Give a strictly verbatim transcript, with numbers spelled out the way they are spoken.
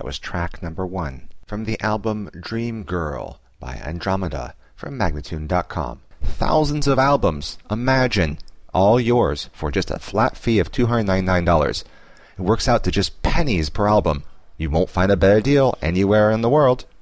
was track number one from the album Dream Girl by Andromeda from Magnatune dot com. Thousands of albums, imagine, all yours for just a flat fee of two hundred ninety-nine dollars. It works out to just pennies per album. You won't find a better deal anywhere in the world.